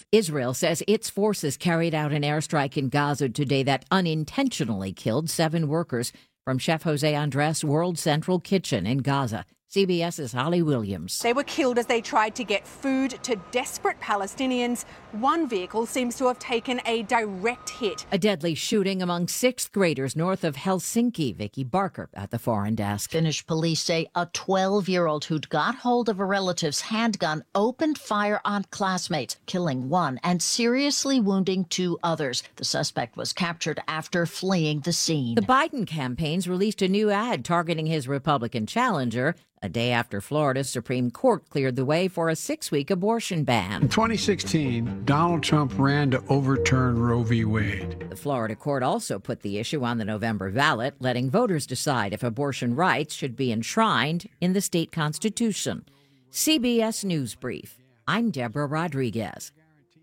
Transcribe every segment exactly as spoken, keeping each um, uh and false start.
Israel says its forces carried out an airstrike in Gaza today that unintentionally killed seven workers from Chef Jose Andres' World Central Kitchen in Gaza. CBS's Holly Williams. They were killed as they tried to get food to desperate Palestinians. One vehicle seems to have taken a direct hit. A deadly shooting among sixth graders north of Helsinki. Vicky Barker at the Foreign Desk. Finnish police say a twelve-year-old who'd got hold of a relative's handgun opened fire on classmates, killing one and seriously wounding two others. The suspect was captured after fleeing the scene. The Biden campaign's released a new ad targeting his Republican challenger, a day after Florida's Supreme Court cleared the way for a six-week abortion ban. In twenty sixteen, Donald Trump ran to overturn Roe v. Wade. The Florida court also put the issue on the November ballot, letting voters decide if abortion rights should be enshrined in the state constitution. C B S News Brief. I'm Deborah Rodriguez.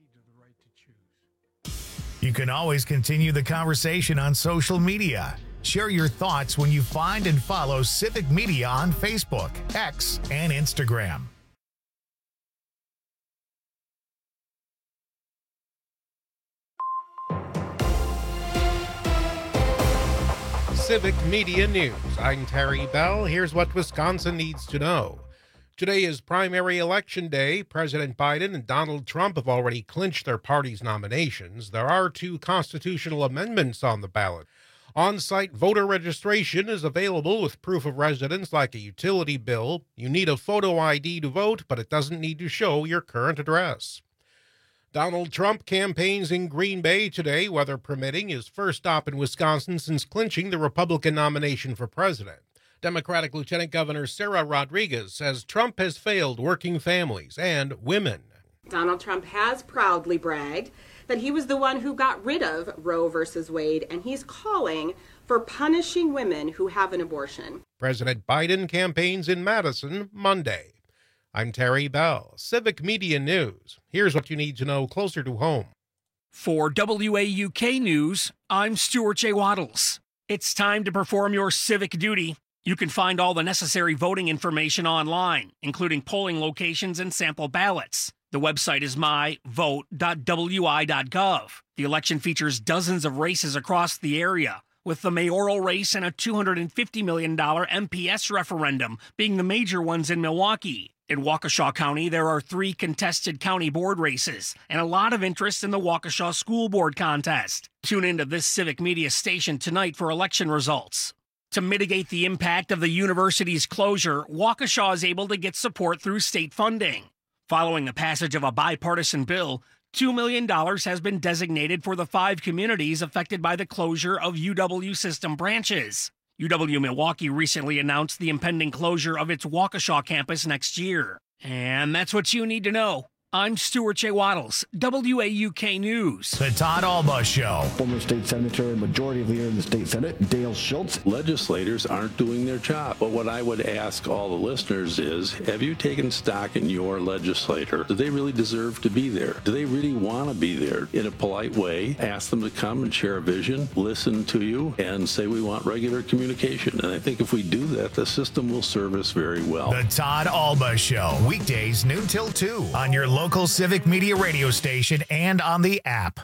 You can always continue the conversation on social media. Share your thoughts when you find and follow Civic Media on Facebook, X, and Instagram. Civic Media News. I'm Terry Bell. Here's what Wisconsin needs to know. Today is primary election day. President Biden and Donald Trump have already clinched their party's nominations. There are two constitutional amendments on the ballot. On-site voter registration is available with proof of residence like a utility bill. You need a photo I D to vote, but it doesn't need to show your current address. Donald Trump campaigns in Green Bay today, weather permitting, his first stop in Wisconsin since clinching the Republican nomination for president. Democratic Lieutenant Governor Sarah Rodriguez says Trump has failed working families and women. Donald Trump has proudly bragged that he was the one who got rid of Roe versus Wade, and he's calling for punishing women who have an abortion. President Biden campaigns in Madison Monday. I'm Terry Bell, Civic Media News. Here's what you need to know closer to home. For W A U K News, I'm Stuart J. Waddles. It's time to perform your civic duty. You can find all the necessary voting information online, including polling locations and sample ballots. The website is my vote dot w i dot gov. The election features dozens of races across the area, with the mayoral race and a two hundred fifty million dollars M P S referendum being the major ones in Milwaukee. In Waukesha County, there are three contested county board races and a lot of interest in the Waukesha School Board contest. Tune into this Civic Media station tonight for election results. To mitigate the impact of the university's closure, Waukesha is able to get support through state funding. Following the passage of a bipartisan bill, two million dollars has been designated for the five communities affected by the closure of U W system branches. U W-Milwaukee recently announced the impending closure of its Waukesha campus next year. And that's what you need to know. I'm Stuart J. Waddles, W A U K News. The Todd Alba Show. Former state senator and majority leader in the state senate, Dale Schultz. Legislators aren't doing their job. But what I would ask all the listeners is, have you taken stock in your legislator? Do they really deserve to be there? Do they really want to be there? In a polite way, ask them to come and share a vision, listen to you, and say we want regular communication. And I think if we do that, the system will serve us very well. The Todd Alba Show. Weekdays noon till two on your local Civic Media radio station and on the app.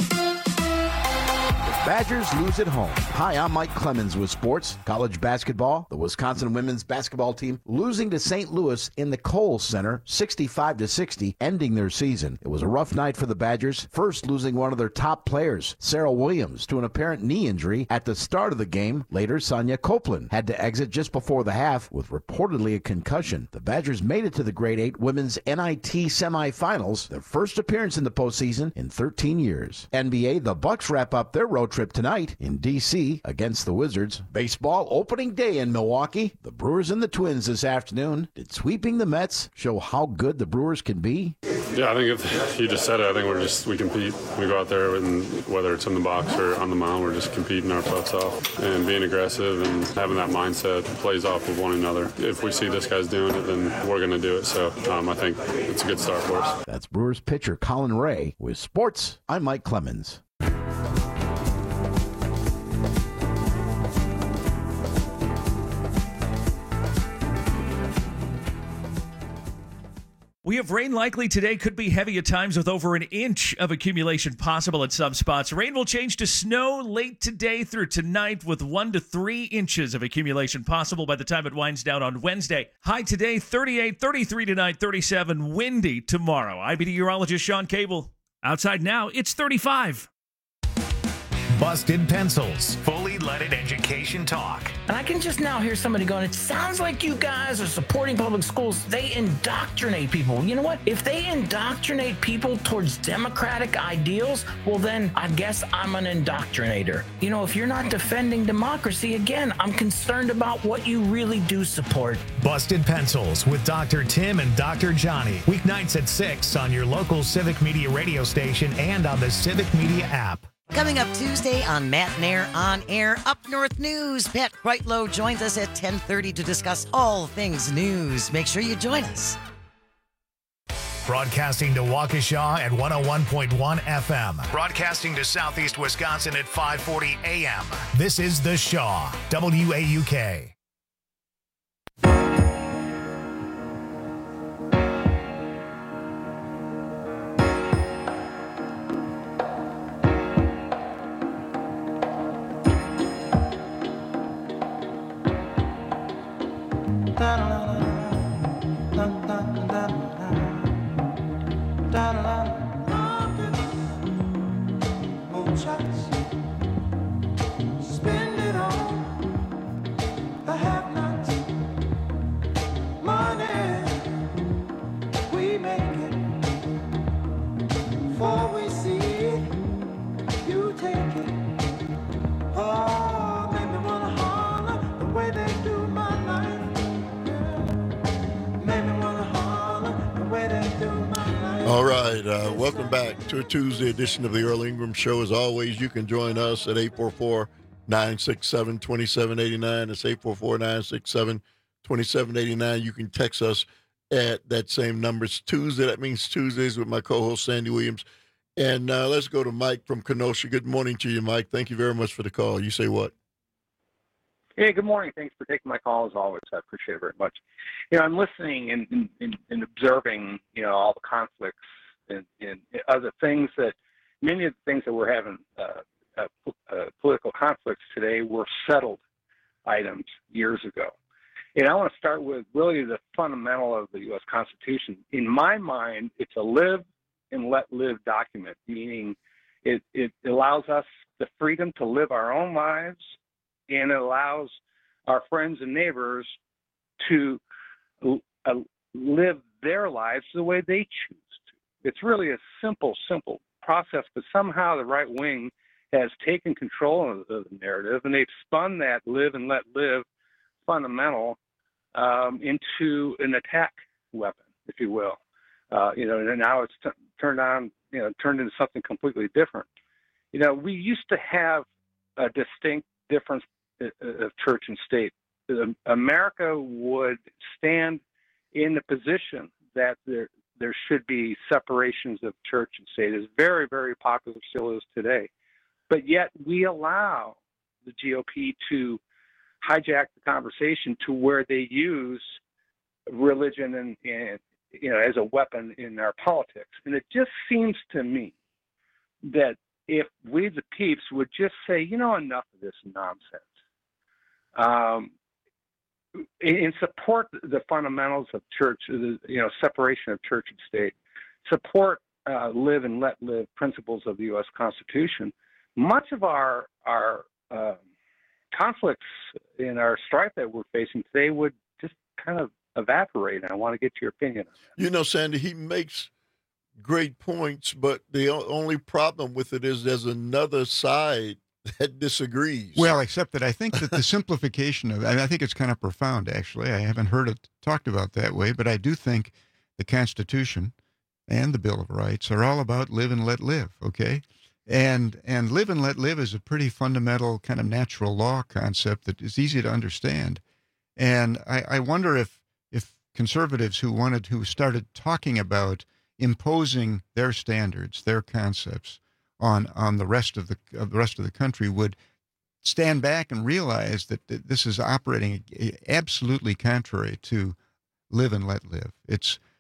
Badgers lose at home. Hi, I'm Mike Clemens with sports. College basketball, the Wisconsin women's basketball team losing to Saint Louis in the Kohl Center sixty-five to sixty, ending their season. It was a rough night for the Badgers, first losing one of their top players, Sarah Williams, to an apparent knee injury at the start of the game. Later, Sonia Copeland had to exit just before the half with reportedly a concussion. The Badgers made it to the Grade eight Women's N I T semifinals, their first appearance in the postseason in thirteen years. N B A, the Bucks wrap up their road trip tonight in D C against the Wizards. Baseball opening day in Milwaukee. The Brewers and the Twins this afternoon. Did sweeping the Mets show how good the Brewers can be? Yeah, I think if you just said it, I think we're just, we compete. We go out there, and whether it's in the box or on the mound, we're just competing our butts off and being aggressive and having that mindset plays off of one another. If we see this guy's doing it, then we're going to do it. So um, I think it's a good start for us. That's Brewers pitcher Colin Ray. With sports, I'm Mike Clemens. We have rain likely today. Could be heavy at times with over an inch of accumulation possible at some spots. Rain will change to snow late today through tonight with one to three inches of accumulation possible by the time it winds down on Wednesday. High today, thirty-eight, thirty-three tonight, thirty-seven. Windy tomorrow. I B meteorologist Sean Cable. Outside now, it's thirty-five. Busted Pencils, fully leaded education talk. And I can just now hear somebody going, it sounds like you guys are supporting public schools. They indoctrinate people. You know what? If they indoctrinate people towards democratic ideals, well, then I guess I'm an indoctrinator. You know, if you're not defending democracy, again, I'm concerned about what you really do support. Busted Pencils with Doctor Tim and Doctor Johnny. Weeknights at six on your local Civic Media radio station and on the Civic Media app. Coming up Tuesday on Matt and Air On Air Up North News, Pat Kreitlow joins us at ten thirty to discuss all things news. Make sure you join us. Broadcasting to Waukesha at one oh one point one F M. Broadcasting to Southeast Wisconsin at five forty A M. This is The Shaw, W A U K. Spend it all, the have-nots, money, we make it, before we see it, you take it, oh, make me wanna holler the way they do my life, yeah. Make me wanna holler the way they do my life. All right, uh, welcome back to a Tuesday edition of the Earl Ingram Show. As always, you can join us at eight four four, nine six seven, two seven eight nine. It's eight four four, nine six seven, two seven eight nine. You can text us at that same number. It's Tuesday. That means Tuesdays with my co-host, Sandy Williams. And uh, let's go to Mike from Kenosha. Good morning to you, Mike. Thank you very much for the call. You say what? Hey, good morning. Thanks for taking my call as always. I appreciate it very much. You know, I'm listening and, and, and observing, you know, all the conflicts and, and other things that, many of the things that we're having uh, uh, uh, political conflicts today were settled items years ago. And I want to start with really the fundamental of the U S Constitution. In my mind, it's a live and let live document, meaning it, it allows us the freedom to live our own lives, and it allows our friends and neighbors to uh, live their lives the way they choose to. It's really a simple, simple process, but somehow the right wing has taken control of the narrative, and they've spun that live and let live fundamental um, into an attack weapon, if you will. Uh, you know, and now it's t- turned on, you know, turned into something completely different. You know, we used to have a distinct difference of church and state. America would stand in the position that there there should be separations of church and state. It's very, very popular, still is today. But yet we allow the G O P to hijack the conversation to where they use religion and, and you know, as a weapon in our politics. And it just seems to me that if we the peeps would just say, you know, enough of this nonsense, um, and support the fundamentals of church, you know, separation of church and state, support uh, live and let live principles of the U S Constitution, much of our our uh, conflicts in our strife that we're facing today would just kind of evaporate. And I want to get your opinion on that. You know, Sandy, he makes great points, but the only problem with it is there's another side that disagrees. Well, except that I think that the simplification of, I think it's kind of profound, actually. I haven't heard it talked about that way, but I do think the Constitution and the Bill of Rights are all about live and let live, okay? And and live and let live is a pretty fundamental kind of natural law concept that is easy to understand. And I, I wonder if if conservatives who wanted, who started talking about imposing their standards, their concepts on on the rest of the of the rest of the country would stand back and realize that this is operating absolutely contrary to live and let live. It's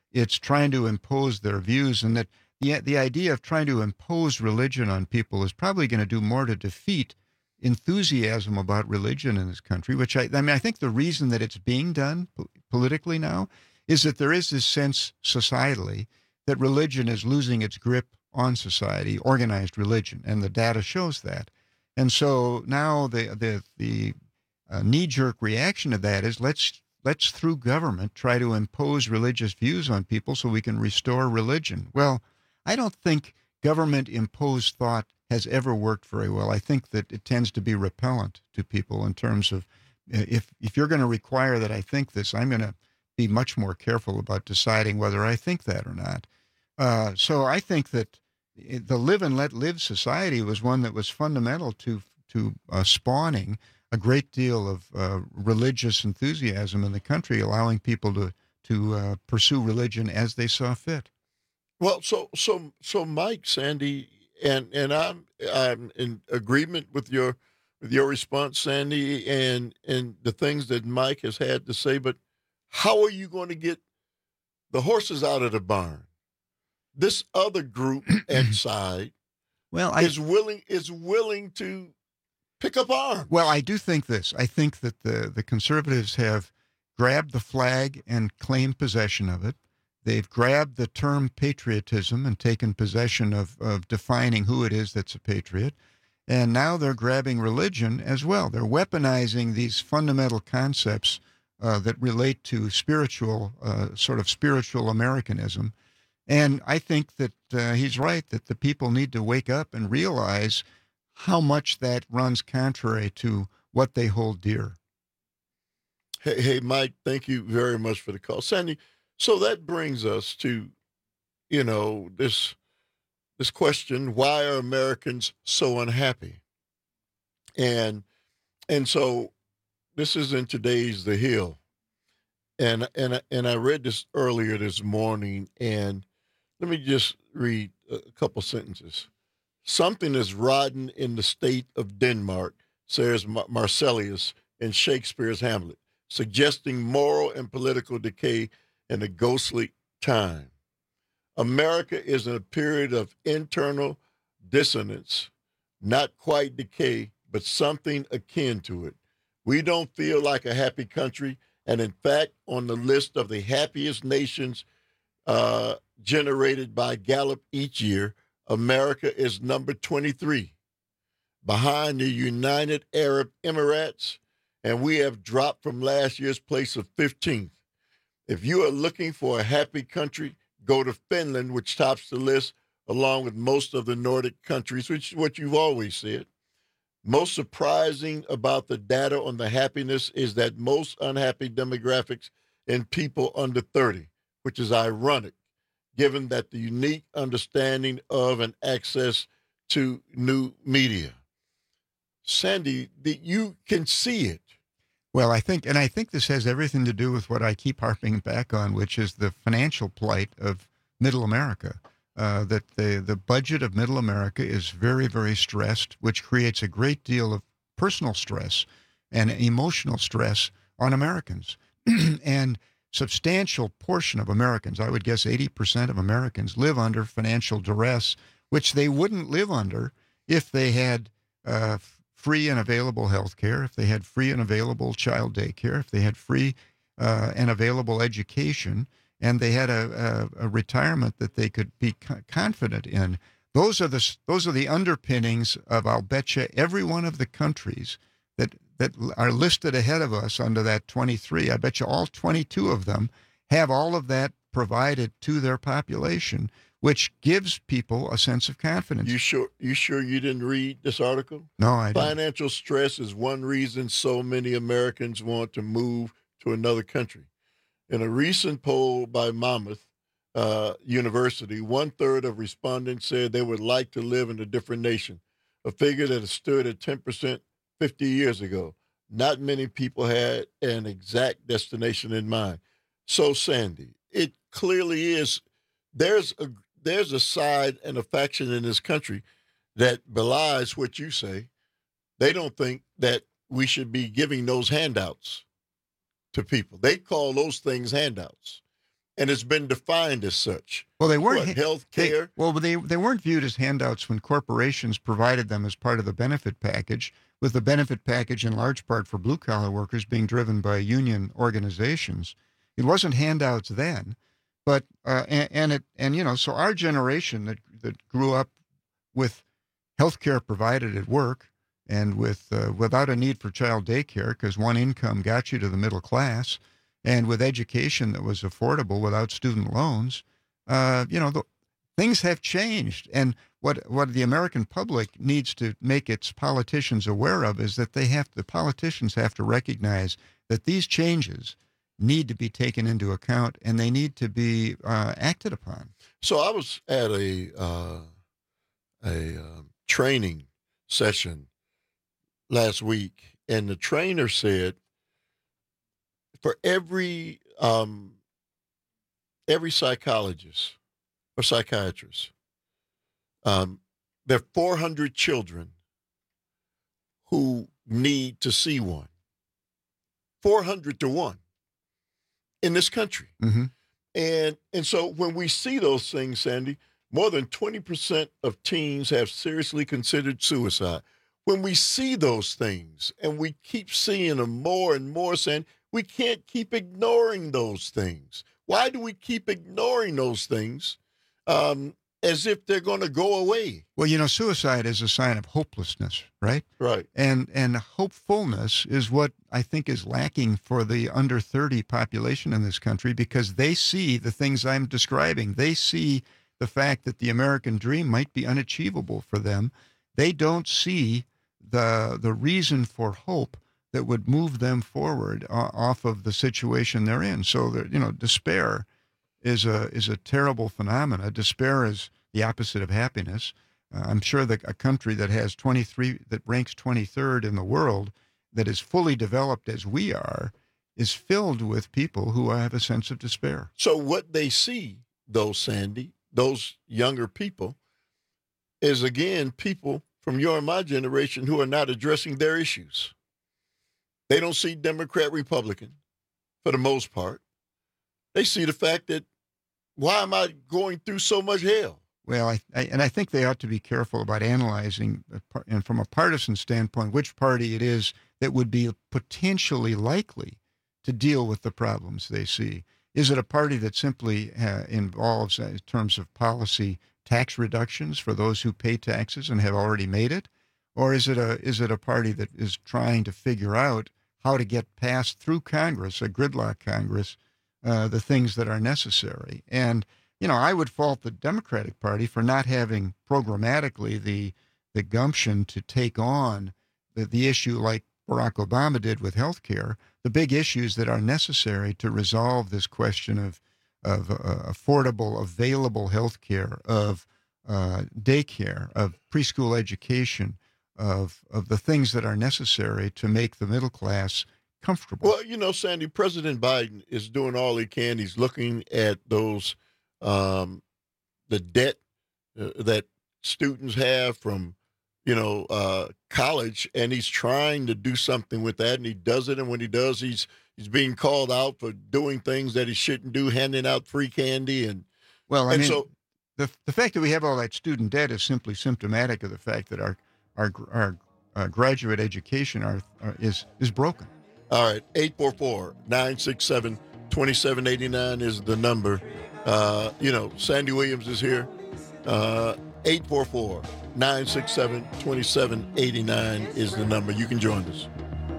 It's trying to impose their views, and that the, the idea of trying to impose religion on people is probably going to do more to defeat enthusiasm about religion in this country, which I, I mean, I think the reason that it's being done po- politically now is that there is this sense societally that religion is losing its grip on society, organized religion, and the data shows that. And so now the the the uh, knee-jerk reaction to that is let's let's through government try to impose religious views on people so we can restore religion. Well, I don't think government-imposed thought has ever worked very well. I think that it tends to be repellent to people in terms of if if you're going to require that I think this, I'm going to be much more careful about deciding whether I think that or not. Uh, so I think that the live and let live society was one that was fundamental to to uh, spawning a great deal of uh, religious enthusiasm in the country, allowing people to to uh, pursue religion as they saw fit. Well, so so so Mike, Sandy, and and I'm I'm in agreement with your with your response, Sandy, and and the things that Mike has had to say. But how are you going to get the horses out of the barn? This other group and side, well, I, is willing is willing to pick up arms. Well, I do think this. I think that the the conservatives have grabbed the flag and claimed possession of it. They've grabbed the term patriotism and taken possession of, of defining who it is that's a patriot. And now they're grabbing religion as well. They're weaponizing these fundamental concepts uh, that relate to spiritual, uh, sort of spiritual Americanism. And I think that uh, he's right, that the people need to wake up and realize how much that runs contrary to what they hold dear. Hey, hey, Mike, thank you very much for the call. Sandy, so that brings us to, you know, this this question, why are Americans so unhappy? And and so this is in today's The Hill. And and and I read this earlier this morning, and let me just read a couple sentences. Something is rotten in the state of Denmark, says Mar- Marcellus in Shakespeare's Hamlet, suggesting moral and political decay in a ghostly time. America is in a period of internal dissonance, not quite decay, but something akin to it. We don't feel like a happy country, and in fact, on the list of the happiest nations uh, generated by Gallup each year, America is number twenty-three, behind the United Arab Emirates, and we have dropped from last year's place of fifteenth. If you are looking for a happy country, go to Finland, which tops the list, along with most of the Nordic countries, which is what you've always said. Most surprising about the data on the happiness is that most unhappy demographics in people under thirty, which is ironic, given that the unique understanding of and access to new media. Sandy, that you can see it. Well, I think, and I think this has everything to do with what I keep harping back on, which is the financial plight of middle America. Uh, that the, the budget of middle America is very, very stressed, which creates a great deal of personal stress and emotional stress on Americans. And substantial portion of Americans, I would guess eighty percent of Americans, live under financial duress, which they wouldn't live under if they had uh, free and available health care, if they had free and available child daycare, if they had free uh, and available education, and they had a, a, a retirement that they could be co- confident in. Those are the those are the underpinnings of, I'll bet you, every one of the countries that that are listed ahead of us under that twenty-three. I bet you all twenty-two of them have all of that provided to their population, which gives people a sense of confidence. You sure you sure you didn't read this article? No, I didn't. Financial stress is one reason so many Americans want to move to another country. In a recent poll by Monmouth uh, University, one-third of respondents said they would like to live in a different nation, a figure that stood at ten percent fifty years ago. Not many people had an exact destination in mind. So, Sandy, it clearly is, there's a, there's a side and a faction in this country that belies what you say. They don't think that we should be giving those handouts to people. They call those things handouts. and it's been defined as such. Well, they weren't What, health care. They, well, they they weren't viewed as handouts when corporations provided them as part of the benefit package, with the benefit package in large part for blue collar workers being driven by union organizations. It wasn't handouts then, but uh, and, and it and you know so our generation that that grew up with health care provided at work and with uh, without a need for child daycare because one income got you to the middle class, and with education that was affordable without student loans, uh, you know, the, things have changed. And what what the American public needs to make its politicians aware of is that they have the politicians have to recognize that these changes need to be taken into account and they need to be uh, acted upon. So I was at a uh, a um, training session last week, and the trainer said, for every um, every psychologist or psychiatrist, um, there are four hundred children who need to see one. four hundred to one in this country. Mm-hmm. And and so when we see those things, Sandy, more than twenty percent of teens have seriously considered suicide. When we see those things and we keep seeing them more and more, Sandy, we can't keep ignoring those things. Why do we keep ignoring those things um, as if they're going to go away? Well, you know, suicide is a sign of hopelessness, right? Right. And and hopefulness is what I think is lacking for the under thirty population in this country, because they see the things I'm describing. They see the fact that the American dream might be unachievable for them. They don't see the the reason for hope that would move them forward uh, off of the situation they're in. So, that, you know, despair is a is a terrible phenomena. Despair is the opposite of happiness. Uh, I'm sure that a country that has twenty-three, that ranks twenty-third in the world, that is fully developed as we are, is filled with people who have a sense of despair. So what they see, though, Sandy, those younger people, is again people from your and my generation who are not addressing their issues. They don't see Democrat, Republican, for the most part. They see the fact that, why am I going through so much hell? Well, I, I, and I think they ought to be careful about analyzing, and from a partisan standpoint, which party it is that would be potentially likely to deal with the problems they see. Is it a party that simply uh, involves, uh, in terms of policy, tax reductions for those who pay taxes and have already made it? Or is it a is it a party that is trying to figure out how to get past through Congress, a gridlock Congress, uh, the things that are necessary? And, you know, I would fault the Democratic Party for not having programmatically the the gumption to take on the, the issue like Barack Obama did with health care, the big issues that are necessary to resolve this question of of uh, affordable, available health care, of uh, daycare, of preschool education, of of the things that are necessary to make the middle class comfortable. Well, you know, Sandy, President Biden is doing all he can. He's looking at those, um, the debt uh, that students have from, you know, uh, college, and he's trying to do something with that, and he does it. And when he does, he's he's being called out for doing things that he shouldn't do, handing out free candy, and well, I and mean, so the the fact that we have all that student debt is simply symptomatic of the fact that our our our uh, graduate education are, are is is broken. All right, eight four four, nine six seven, two seven eight nine is the number. Uh, you know, Sandy Williams is here. Uh, eight four four, nine six seven, two seven eight nine is the number. You can join us.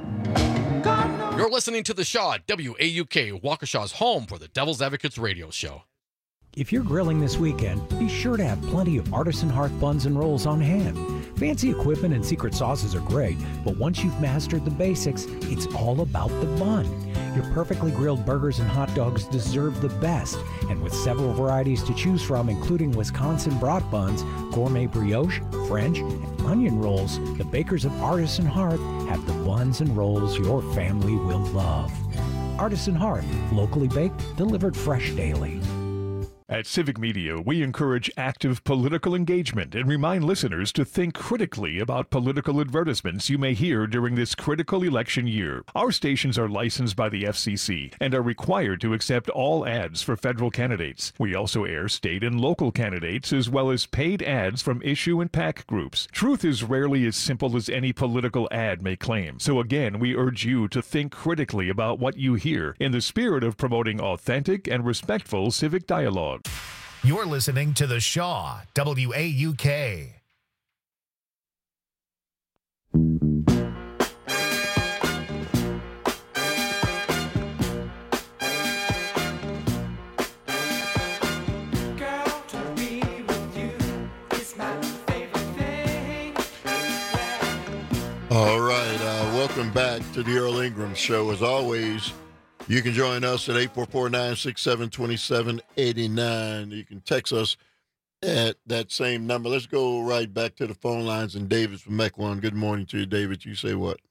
You're listening to The Shaw at W A U K, Waukesha's home for the Devil's Advocates radio show. If you're grilling this weekend, be sure to have plenty of Artisan Hearth buns and rolls on hand. Fancy equipment and secret sauces are great, but once you've mastered the basics, it's all about the bun. Your perfectly grilled burgers and hot dogs deserve the best, and with several varieties to choose from, including Wisconsin brat buns, gourmet brioche, French, and onion rolls, the bakers of Artisan Hearth have the buns and rolls your family will love. Artisan Hearth, locally baked, delivered fresh daily. At Civic Media, we encourage active political engagement and remind listeners to think critically about political advertisements you may hear during this critical election year. Our stations are licensed by the F C C and are required to accept all ads for federal candidates. We also air state and local candidates as well as paid ads from issue and PAC groups. Truth is rarely as simple as any political ad may claim. So again, we urge you to think critically about what you hear in the spirit of promoting authentic and respectful civic dialogue. You're listening to The Shaw, W A U K. All right, uh, welcome back to the Earl Ingram Show. As always, you can join us at eight four four, nine six seven, two seven eight nine. You can text us at that same number. Let's go right back to the phone lines. And David from Mequon. Good morning to you, David. You say what?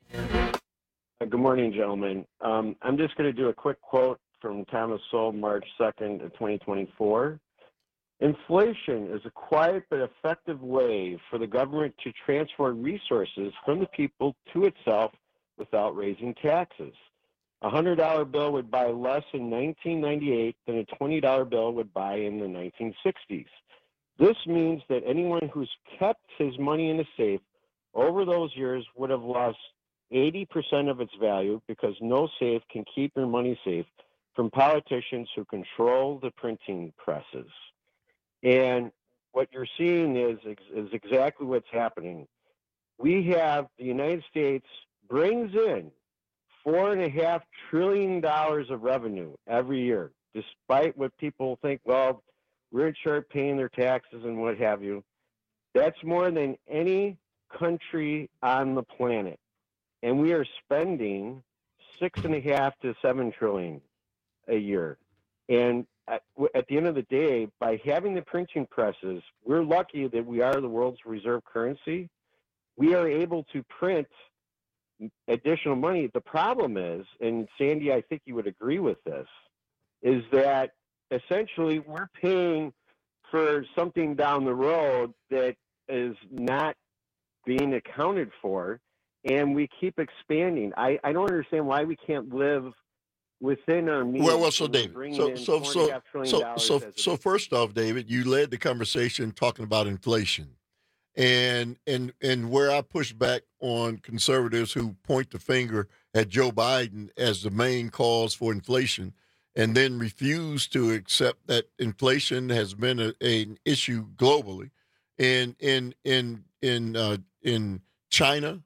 Good morning, gentlemen. Um, I'm just going to do a quick quote from Thomas Sowell, March second of twenty twenty-four. Inflation is a quiet but effective way for the government to transfer resources from the people to itself without raising taxes. A one hundred dollar bill would buy less in nineteen ninety-eight than a twenty dollar bill would buy in the nineteen sixties. This means that anyone who's kept his money in a safe over those years would have lost eighty percent of its value because no safe can keep your money safe from politicians who control the printing presses. And what you're seeing is, is exactly what's happening. We have the United States brings in four and a half trillion dollars of revenue every year, despite what people think, well, we're in short paying their taxes and what have you. That's more than any country on the planet. And we are spending six and a half to seven trillion a year. And at, at the end of the day, by having the printing presses, we're lucky that we are the world's reserve currency. We are able to print additional money. The problem is, and Sandy, I think you would agree with this, is that essentially we're paying for something down the road that is not being accounted for, and we keep expanding. I, I don't understand why we can't live within our means. Well, well, so David, so so so so so, so first off, David, you led the conversation talking about inflation. And and and where I push back on conservatives who point the finger at Joe Biden as the main cause for inflation, and then refuse to accept that inflation has been a, a, an issue globally, in in in in uh, in China,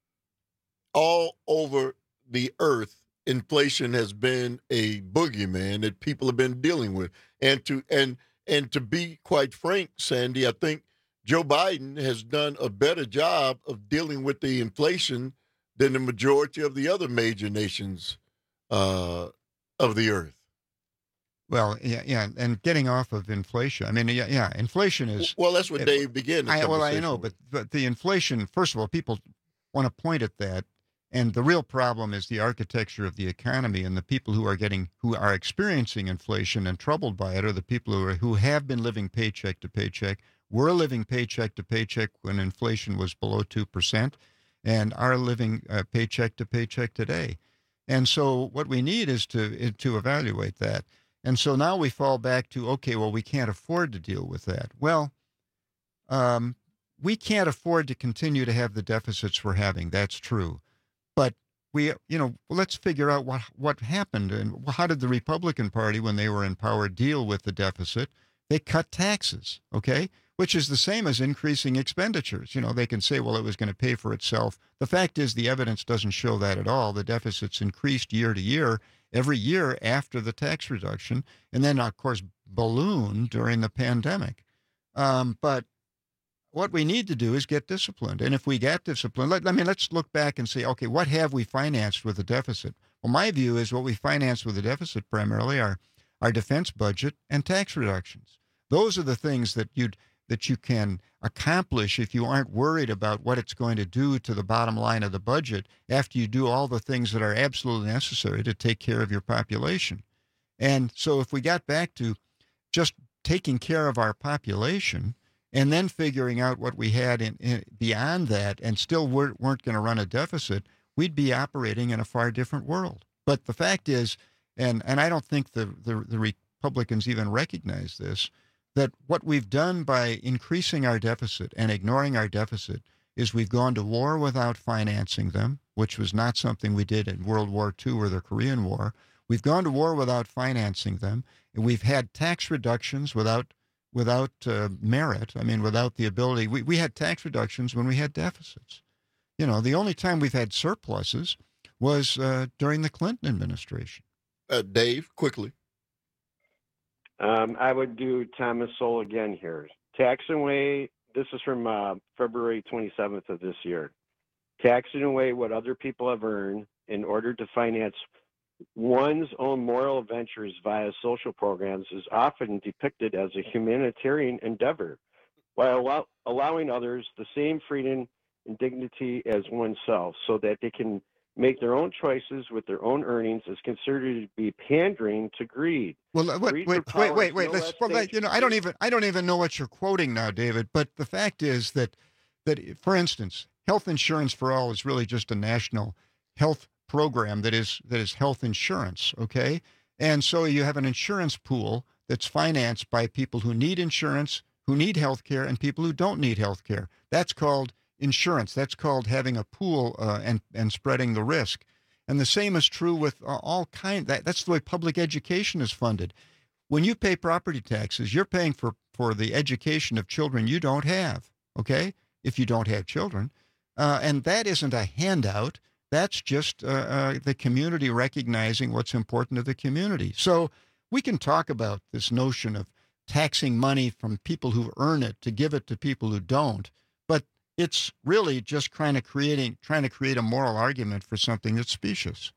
all over the earth, inflation has been a boogeyman that people have been dealing with. And to and and to be quite frank, Sandy, I think Joe Biden has done a better job of dealing with the inflation than the majority of the other major nations uh, of the earth. Well, yeah, yeah, and getting off of inflation. I mean, yeah, yeah, inflation is. Well, that's what Dave began. The I, well, I know, but but the inflation. First of all, people want to point at that, and the real problem is the architecture of the economy, and the people who are getting, who are experiencing inflation and troubled by it, are the people who are who have been living paycheck to paycheck. We're living paycheck to paycheck when inflation was below two percent, and are living uh, paycheck to paycheck today. And so, what we need is to is to evaluate that. And so now we fall back to, okay, well, we can't afford to deal with that. Well, um, we can't afford to continue to have the deficits we're having. That's true. But we, you know, let's figure out what, what happened and how did the Republican Party, when they were in power, deal with the deficit? They cut taxes, okay, which is the same as increasing expenditures. You know, they can say, well, it was going to pay for itself. The fact is the evidence doesn't show that at all. The deficits increased year to year, every year after the tax reduction, and then, of course, ballooned during the pandemic. Um, but what we need to do is get disciplined. And if we get disciplined, let, I mean, let's look back and say, okay, what have we financed with the deficit? Well, my view is what we financed with the deficit primarily are our defense budget and tax reductions. Those are the things that you'd that you can accomplish if you aren't worried about what it's going to do to the bottom line of the budget after you do all the things that are absolutely necessary to take care of your population. And so if we got back to just taking care of our population and then figuring out what we had in, in beyond that and still weren't, weren't going to run a deficit, we'd be operating in a far different world. But the fact is, and, and I don't think the, the, the Republicans even recognize this, that what we've done by increasing our deficit and ignoring our deficit is we've gone to war without financing them, which was not something we did in World War Two or the Korean War. We've gone to war without financing them, and we've had tax reductions without without uh, merit. I mean, without the ability. We, we had tax reductions when we had deficits. You know, the only time we've had surpluses was uh, during the Clinton administration. Uh, Dave, quickly. Um, I would do Thomas Sowell again here. Taxing away, this is from uh, February twenty-seventh of this year. Taxing away what other people have earned in order to finance one's own moral ventures via social programs is often depicted as a humanitarian endeavor, while allow- allowing others the same freedom and dignity as oneself so that they can make their own choices with their own earnings is considered to be pandering to greed. Well, wait, Greed wait, for wait, power wait, is wait. no Let's, less well, like, you know, I don't even, I don't even know what you're quoting now, David. But the fact is that, that, for instance, health insurance for all is really just a national health program that is that is health insurance. Okay, and so you have an insurance pool that's financed by people who need insurance, who need health care, and people who don't need health care. That's called insurance. That's called having a pool uh, and and spreading the risk. And the same is true with uh, all kind. That, that's the way public education is funded. When you pay property taxes, you're paying for, for the education of children you don't have, okay, if you don't have children. Uh, and that isn't a handout. That's just uh, uh, the community recognizing what's important to the community. So we can talk about this notion of taxing money from people who earn it to give it to people who don't, but it's really just kind of creating, trying to create a moral argument for something that's specious.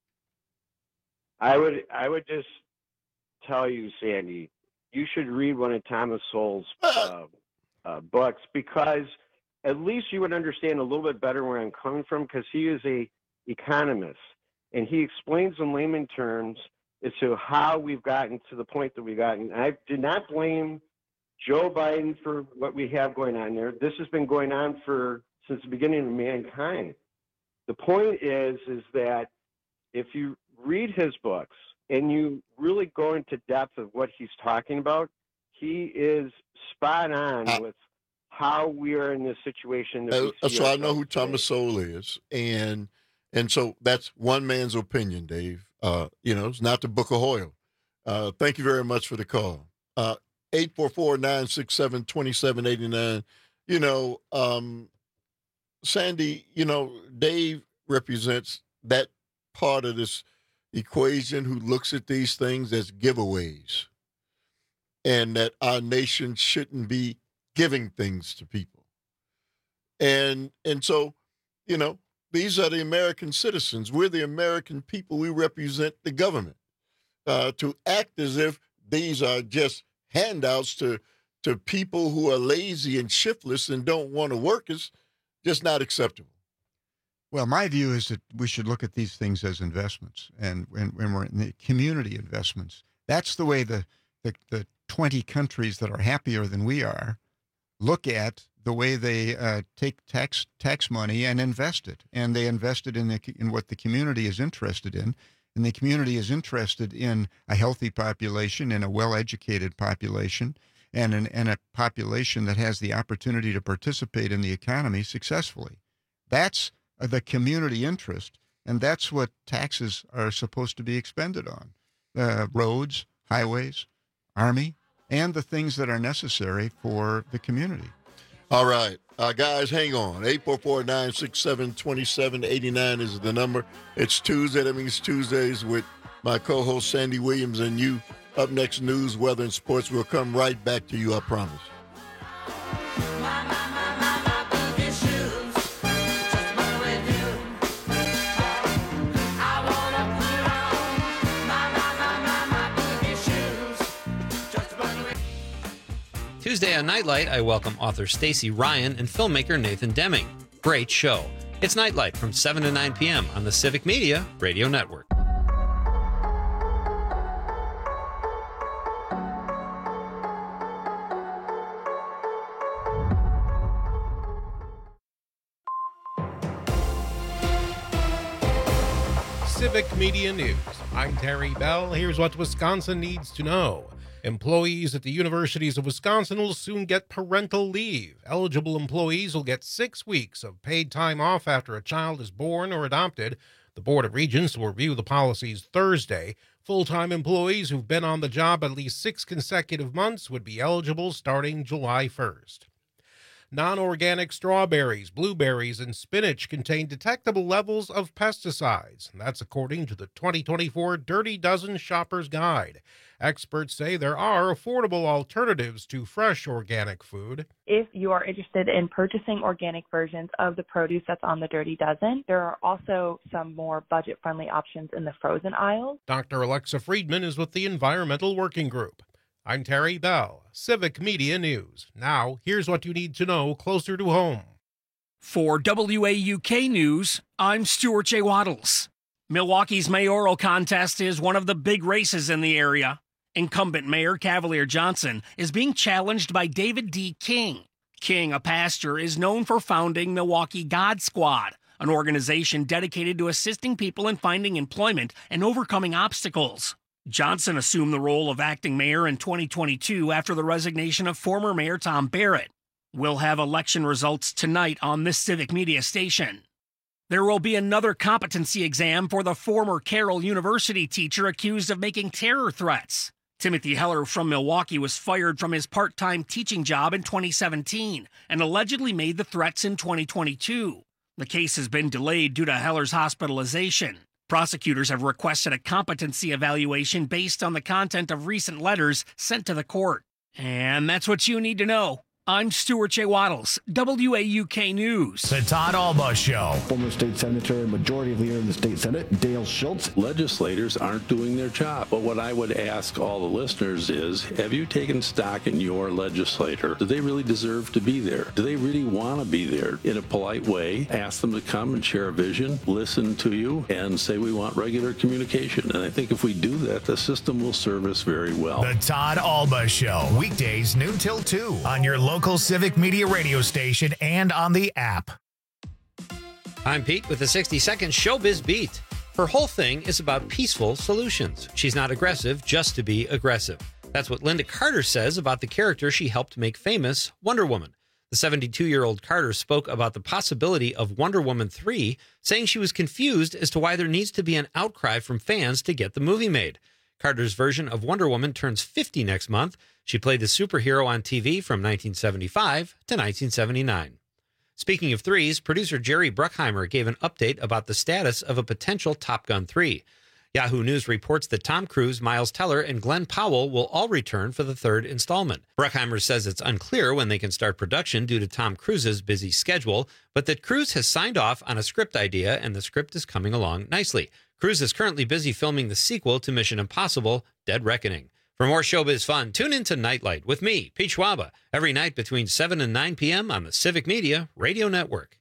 I would, I would just tell you, Sandy, you should read one of Thomas Sowell's uh, uh, books, because at least you would understand a little bit better where I'm coming from, because he is a economist, and he explains in layman terms as to how we've gotten to the point that we've gotten. I did not blame Joe Biden for what we have going on there. This has been going on for since the beginning of mankind. The point is, is that if you read his books and you really go into depth of what he's talking about, he is spot on uh, with how we are in this situation. That uh, so I know who Thomas Sowell is, and and so that's one man's opinion, Dave. Uh, you know, it's not the Book of Hoyle. Uh, thank you very much for the call. Uh, eight four four, nine six seven, two seven eight nine. You know, um, Sandy, you know, Dave represents that part of this equation who looks at these things as giveaways, and that our nation shouldn't be giving things to people. And and so, you know, these are the American citizens. We're the American people. We represent the government. Uh, to act as if these are just handouts to to people who are lazy and shiftless and don't want to work is just not acceptable. Well, my view is that we should look at these things as investments, and when, when we're in the community investments, that's the way the, the the twenty countries that are happier than we are look at the way they uh, take tax tax money and invest it, and they invest it in the in what the community is interested in. And the community is interested in a healthy population, in a well-educated population, and, an, and a population that has the opportunity to participate in the economy successfully. That's the community interest, and that's what taxes are supposed to be expended on. Uh, roads, highways, army, and the things that are necessary for the community. All right. Uh, guys, hang on. eight four four, nine six seven, two seven eight nine is the number. It's Tuesday. That means Tuesdays with my co-host Sandy Williams and you. Up next, news, weather, and sports. We'll come right back to you, I promise. Tuesday on Nightlight, I welcome author Stacey Ryan and filmmaker Nathan Deming. Great show. It's Nightlight from seven to nine p.m. on the Civic Media Radio Network. Civic Media News. I'm Terry Bell. Here's what Wisconsin needs to know. Employees at the universities of Wisconsin will soon get parental leave. Eligible employees will get six weeks of paid time off after a child is born or adopted. The Board of Regents will review the policies Thursday. Full-time employees who've been on the job at least six consecutive months would be eligible starting July first. Non-organic strawberries, blueberries, and spinach contain detectable levels of pesticides. And that's according to the twenty twenty-four Dirty Dozen Shopper's Guide. Experts say there are affordable alternatives to fresh organic food. If you are interested in purchasing organic versions of the produce that's on the Dirty Dozen, there are also some more budget-friendly options in the frozen aisles. Doctor Alexa Friedman is with the Environmental Working Group. I'm Terry Bell, Civic Media News. Now, here's what you need to know closer to home. For W A U K News, I'm Stuart J. Waddles. Milwaukee's mayoral contest is one of the big races in the area. Incumbent Mayor Cavalier Johnson is being challenged by David D. King. King, a pastor, is known for founding Milwaukee God Squad, an organization dedicated to assisting people in finding employment and overcoming obstacles. Johnson assumed the role of acting mayor in twenty twenty-two after the resignation of former Mayor Tom Barrett. We'll have election results tonight on this Civic Media station. There will be another competency exam for the former Carroll University teacher accused of making terror threats. Timothy Heller from Milwaukee was fired from his part-time teaching job in twenty seventeen and allegedly made the threats in twenty twenty-two. The case has been delayed due to Heller's hospitalization. Prosecutors have requested a competency evaluation based on the content of recent letters sent to the court. And that's what you need to know. I'm Stuart J. Waddles, W A U K News. The Todd Alba Show. Former state senator and majority leader in the state Senate, Dale Schultz. Legislators aren't doing their job. But what I would ask all the listeners is, have you taken stock in your legislator? Do they really deserve to be there? Do they really want to be there? In a polite way, ask them to come and share a vision, listen to you, and say we want regular communication. And I think if we do that, the system will serve us very well. The Todd Alba Show. Weekdays noon till two on your local Civic Media radio station and on the app. I'm Pete with the sixty second Showbiz Beat. Her whole thing is about peaceful solutions. She's not aggressive just to be aggressive. That's what Linda Carter says about the character she helped make famous, Wonder Woman. The seventy-two-year-old Carter spoke about the possibility of Wonder Woman three, saying she was confused as to why there needs to be an outcry from fans to get the movie made. Carter's version of Wonder Woman turns fifty next month. She played the superhero on T V from nineteen seventy-five to nineteen seventy-nine. Speaking of threes, producer Jerry Bruckheimer gave an update about the status of a potential Top Gun three. Yahoo News reports that Tom Cruise, Miles Teller, and Glenn Powell will all return for the third installment. Bruckheimer says it's unclear when they can start production due to Tom Cruise's busy schedule, but that Cruise has signed off on a script idea and the script is coming along nicely. Cruise is currently busy filming the sequel to Mission Impossible, Dead Reckoning. For more showbiz fun, tune in to Nightlight with me, Pete Schwaba, every night between seven and nine p.m. on the Civic Media Radio Network.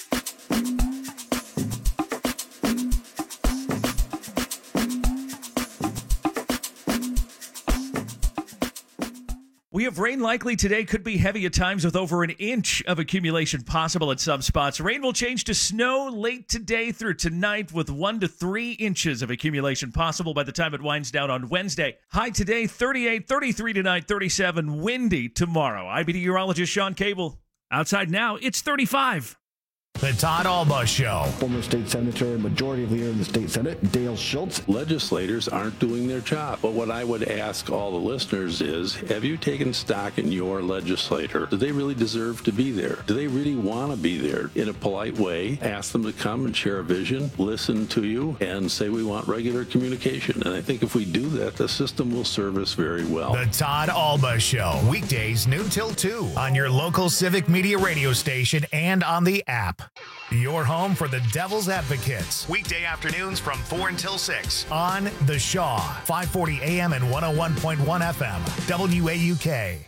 We have rain likely today, could be heavy at times with over an inch of accumulation possible at some spots. Rain will change to snow late today through tonight with one to three inches of accumulation possible by the time it winds down on Wednesday. High today, thirty-eight, thirty-three tonight, thirty-seven, windy tomorrow. I B meteorologist Sean Cable. Outside now, it's thirty-five. The Todd Alba Show. Former state senator and majority leader in the state Senate, Dale Schultz. Legislators aren't doing their job. But what I would ask all the listeners is, have you taken stock in your legislator? Do they really deserve to be there? Do they really want to be there? In a polite way, ask them to come and share a vision, listen to you, and say we want regular communication. And I think if we do that, the system will serve us very well. The Todd Alba Show. Weekdays noon till two on your local Civic Media radio station and on the app. Your home for the Devil's Advocates. Weekday afternoons from four until six on The Shaw, five forty A M and one oh one point one F M, W A U K.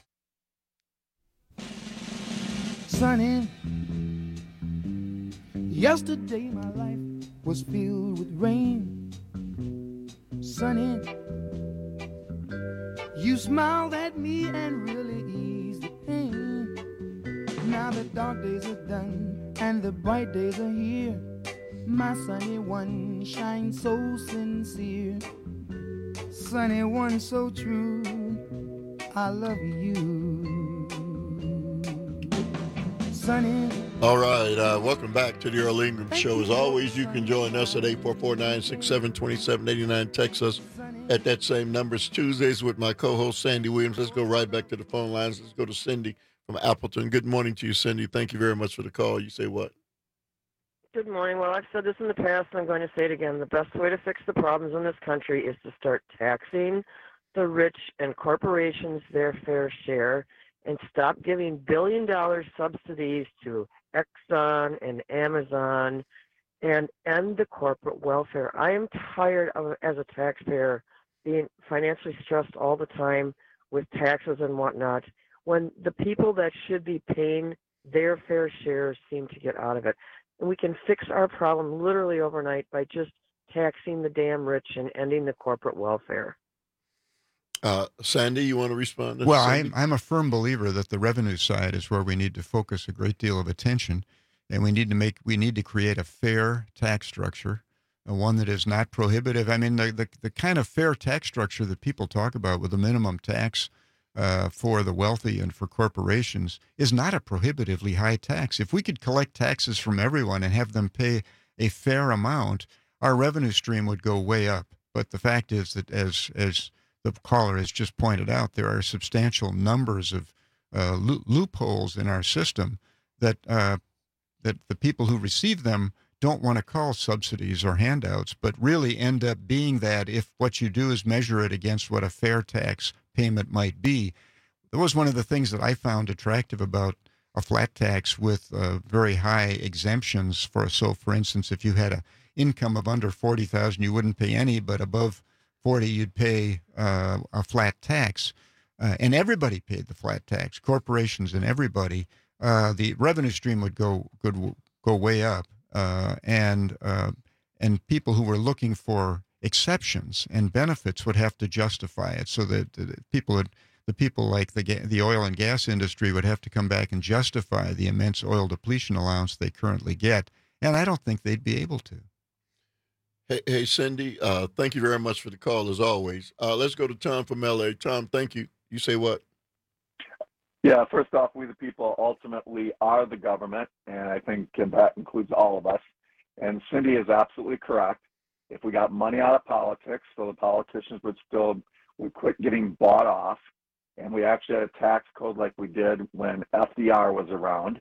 Sunny, yesterday my life was filled with rain. Sunny, you smiled at me and really eased the pain. Now the dark days are done and the bright days are here. My sunny one shines so sincere, sunny one so true, I love you. Sunny. All right, uh, welcome back to the Earl Ingram Show. As always, you can join us at eight four four, nine six seven, two seven eight nine. Text us at that same number. It's Tuesdays with my co-host, Sandy Williams. Let's go right back to the phone lines. Let's go to Cindy from Appleton. Good morning to you, Cindy. Thank you very much for the call. You say what? Good morning. Well, I've said this in the past, and I'm going to say it again. The best way to fix the problems in this country is to start taxing the rich and corporations their fair share and stop giving billion-dollar subsidies to Exxon and Amazon and end the corporate welfare. I am tired of, as a taxpayer, being financially stressed all the time with taxes and whatnot when the people that should be paying their fair share seem to get out of it. And we can fix our problem literally overnight by just taxing the damn rich and ending the corporate welfare. Uh, Sandy, you want to respond to Well, Sandy? I'm, I'm a firm believer that the revenue side is where we need to focus a great deal of attention, and we need to make we need to create a fair tax structure, uh, one that is not prohibitive. I mean, the, the the kind of fair tax structure that people talk about with a minimum tax uh, for the wealthy and for corporations is not a prohibitively high tax. If we could collect taxes from everyone and have them pay a fair amount, our revenue stream would go way up. But the fact is that, as as the caller has just pointed out, there are substantial numbers of uh, lo- loopholes in our system that uh, that the people who receive them don't want to call subsidies or handouts, but really end up being that if what you do is measure it against what a fair tax payment might be. That was one of the things that I found attractive about a flat tax with uh, very high exemptions. For so, for instance, if you had an income of under forty thousand dollars, you wouldn't pay any, but above forty, you'd pay uh, a flat tax, uh, and everybody paid the flat tax, corporations and everybody. Uh, the revenue stream would go good, go way up, uh, and uh, and people who were looking for exceptions and benefits would have to justify it, so that the people would, the people like the ga- the oil and gas industry would have to come back and justify the immense oil depletion allowance they currently get, and I don't think they'd be able to. Hey, hey, Cindy, uh, thank you very much for the call, as always. Uh, let's go to Tom from L A. Tom, thank you. You say what? Yeah, first off, we the people ultimately are the government, and I think that includes all of us. And Cindy is absolutely correct. If we got money out of politics, so the politicians would still would quit getting bought off, and we actually had a tax code like we did when F D R was around,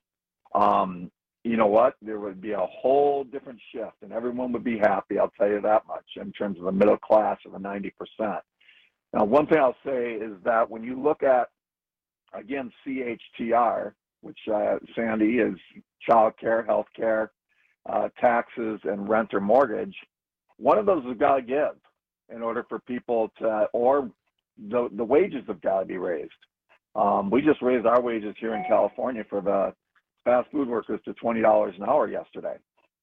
um, you know what? There would be a whole different shift, and everyone would be happy, I'll tell you that much, in terms of the middle class of the ninety percent. Now, one thing I'll say is that when you look at, again, C H T R, which, uh, Sandy, is child care, health care, uh, taxes, and rent or mortgage, one of those has got to give in order for people to, or the, the wages have got to be raised. Um, we just raised our wages here in California for the fast food workers to twenty dollars an hour yesterday.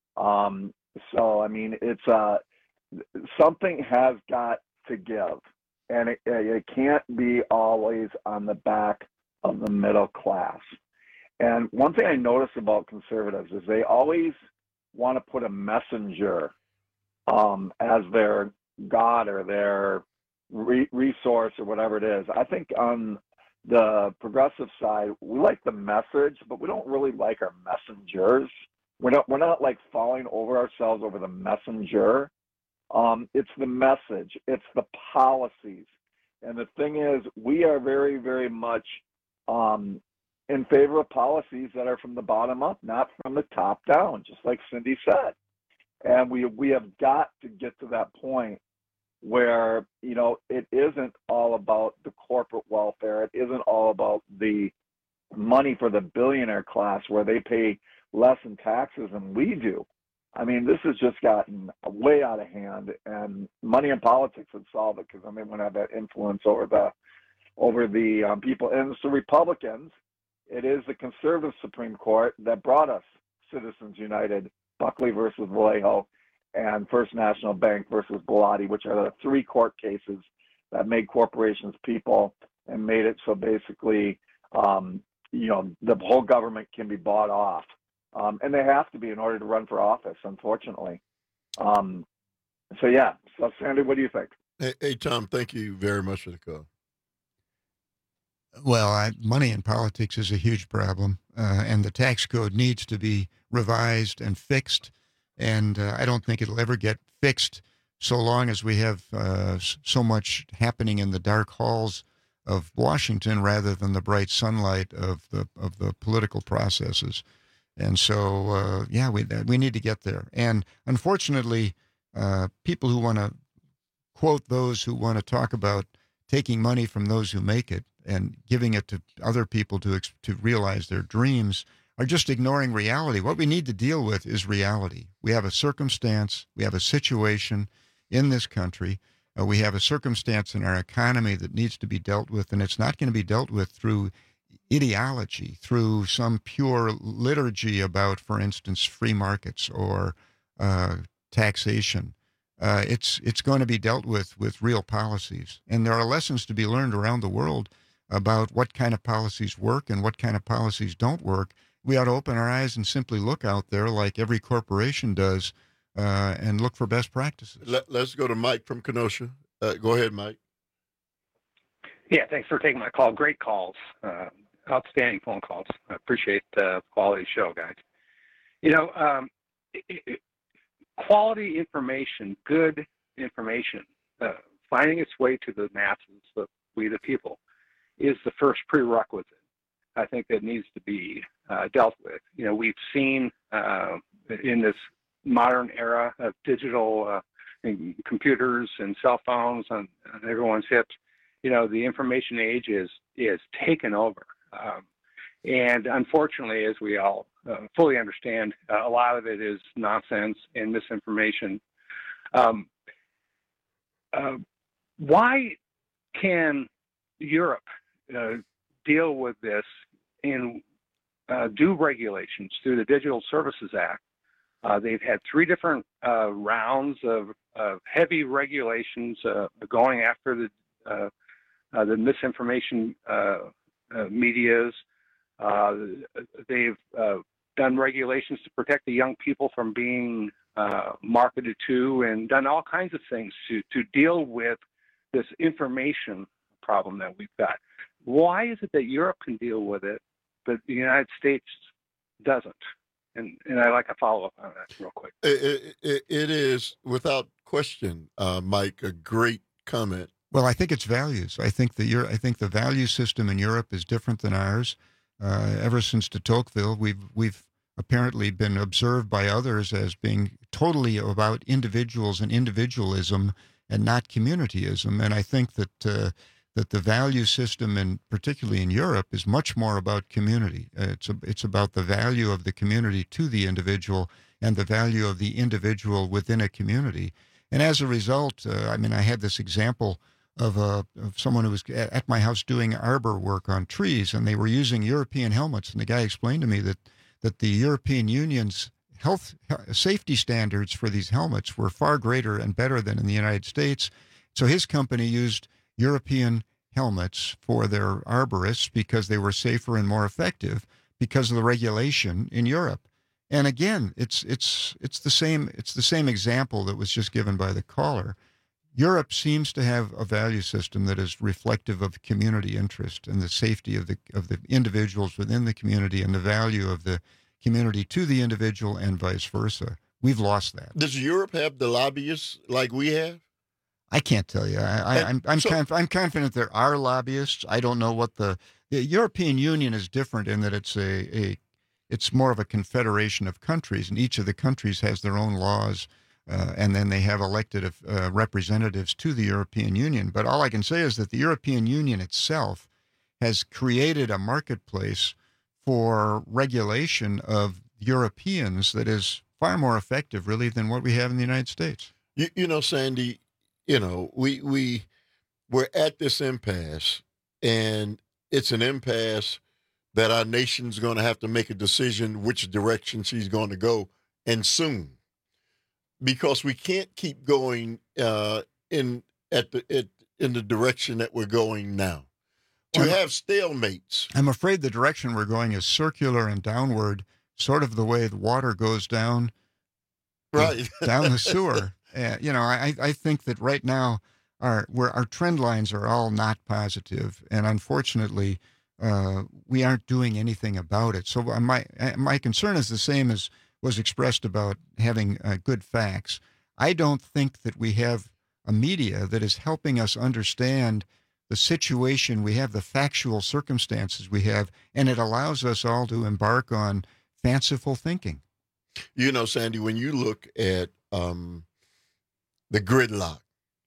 Um, so, I mean, it's uh, something has got to give, and it, it can't be always on the back of the middle class. And one thing I notice about conservatives is they always want to put a messenger um, as their God or their re- resource or whatever it is. I think on the progressive side, we like the message, but we don't really like our messengers. We're not, we're not like falling over ourselves over the messenger. Um, it's the message. It's the policies. And the thing is, we are very, very much um, in favor of policies that are from the bottom up, not from the top down, just like Cindy said. And we we have got to get to that point where, you know, it isn't all about the corporate welfare. It isn't all about the money for the billionaire class where they pay less in taxes than we do. I mean, this has just gotten way out of hand, and money in politics would solve it, because I mean, we have that influence over the over the um, people. And it's the Republicans. It is the conservative Supreme Court that brought us Citizens United, Buckley versus Vallejo, and First National Bank versus Bellotti, which are the three court cases that made corporations people and made it so basically, um, you know, the whole government can be bought off Um, and they have to be in order to run for office, unfortunately. Um, so, yeah. So, Sandy, what do you think? Hey, hey, Tom, thank you very much for the call. Well, I, money in politics is a huge problem, uh, and the tax code needs to be revised and fixed. And uh, I don't think it'll ever get fixed so long as we have uh, so much happening in the dark halls of Washington rather than the bright sunlight of the of the political processes. And so, uh, yeah, we we need to get there. And unfortunately, uh, people who want to quote those who want to talk about taking money from those who make it and giving it to other people to to realize their dreams are just ignoring reality. What we need to deal with is reality. We have a circumstance, we have a situation in this country, uh, we have a circumstance in our economy that needs to be dealt with, and it's not going to be dealt with through ideology, through some pure liturgy about, for instance, free markets or uh, taxation. Uh, it's it's going to be dealt with with real policies. And there are lessons to be learned around the world about what kind of policies work and what kind of policies don't work. We ought to open our eyes and simply look out there like every corporation does uh, and look for best practices. Let, let's go to Mike from Kenosha. Uh, go ahead, Mike. Yeah, thanks for taking my call. Great calls. Uh, outstanding phone calls. I appreciate the quality show, guys. You know, um, it, it, quality information, good information, uh, finding its way to the masses, the, we the people, is the first prerequisite. I think that needs to be uh, dealt with. You know, we've seen uh, in this modern era of digital uh, and computers and cell phones on, on everyone's hips, you know, the information age is is taken over. Um, and unfortunately, as we all uh, fully understand, uh, a lot of it is nonsense and misinformation. Um, uh, why can Europe uh, deal with this and uh, do regulations through the Digital Services Act? Uh, they've had three different uh, rounds of, of heavy regulations uh, going after the uh, uh, the misinformation uh, uh, medias. Uh, they've uh, done regulations to protect the young people from being uh, marketed to, and done all kinds of things to to deal with this information problem that we've got. Why is it that Europe can deal with it, but the United States doesn't? And and I'd like a follow-up on that real quick. It, it, it is, without question, uh, Mike, a great comment. Well, I think it's values. I think the Euro- I think the value system in Europe is different than ours. Uh, ever since de Tocqueville, we've we've apparently been observed by others as being totally about individuals and individualism and not communityism. And I think that uh, that the value system, and particularly in Europe, is much more about community. Uh, it's a, it's about the value of the community to the individual and the value of the individual within a community. And as a result, uh, I mean, I had this example of, a, of someone who was at my house doing arbor work on trees, and they were using European helmets. And the guy explained to me that, that the European Union's health safety standards for these helmets were far greater and better than in the United States. So his company used European helmets for their arborists because they were safer and more effective because of the regulation in Europe. And again, it's it's it's the same it's the same example that was just given by the caller. Europe seems to have a value system that is reflective of community interest and the safety of the of the individuals within the community and the value of the community to the individual and vice versa. We've lost that. Does Europe have the lobbyists like we have? I can't tell you. I, I, I'm I'm, so, conf- I'm confident there are lobbyists. I don't know what the the European Union is different in that it's a, a it's more of a confederation of countries, and each of the countries has their own laws, uh, and then they have elected uh, representatives to the European Union. But all I can say is that the European Union itself has created a marketplace for regulation of Europeans that is far more effective, really, than what we have in the United States. You, you know, Sandy, you know, we we we're at this impasse, and it's an impasse that our nation's going to have to make a decision which direction she's going to go, and soon, because we can't keep going uh, in at the it, in the direction that we're going now. To Well, have stalemates. I'm afraid the direction we're going is circular and downward, sort of the way the water goes down, right. down the sewer. Uh, you know, I, I think that right now our where our trend lines are all not positive, and unfortunately, uh, we aren't doing anything about it. So my my concern is the same as was expressed about having uh, good facts. I don't think that we have a media that is helping us understand the situation we have, the factual circumstances we have, and it allows us all to embark on fanciful thinking. You know, Sandy, when you look at um, the gridlock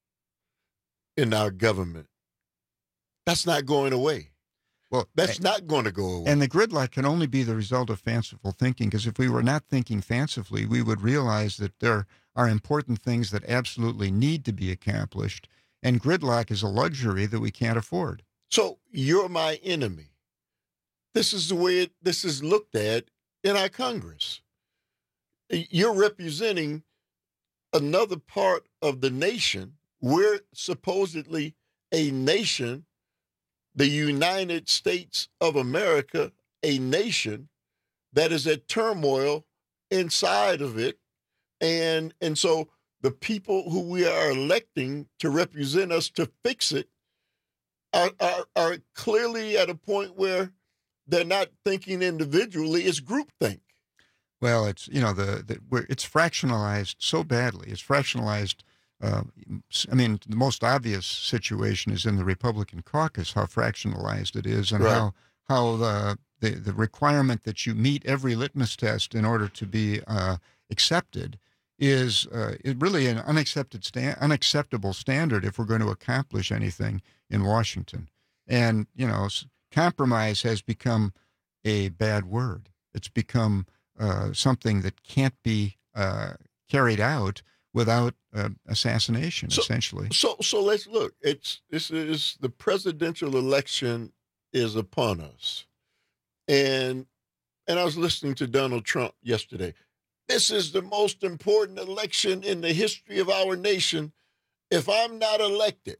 in our government, that's not going away. Well, that's not going to go away. And the gridlock can only be the result of fanciful thinking, because if we were not thinking fancifully, we would realize that there are important things that absolutely need to be accomplished, and gridlock is a luxury that we can't afford. So you're my enemy. This is the way it, this is looked at in our Congress. You're representing another part of the nation. We're supposedly a nation, the United States of America, a nation that is at turmoil inside of it. And, and so the people who we are electing to represent us to fix it are, are, are clearly at a point where they're not thinking individually, it's groupthink. Well, it's, you know, the, the we're, it's fractionalized so badly. It's fractionalized. Uh, I mean, the most obvious situation is in the Republican caucus, how fractionalized it is, and right. how how the, the the requirement that you meet every litmus test in order to be uh, accepted is uh, it really an unaccepted sta- unacceptable standard if we're going to accomplish anything in Washington. And, you know, compromise has become a bad word. It's become uh, something that can't be uh, carried out without uh, assassination, so, essentially. So, so let's look. It's this is the presidential election is upon us, and and I was listening to Donald Trump yesterday. This is the most important election in the history of our nation. If I'm not elected,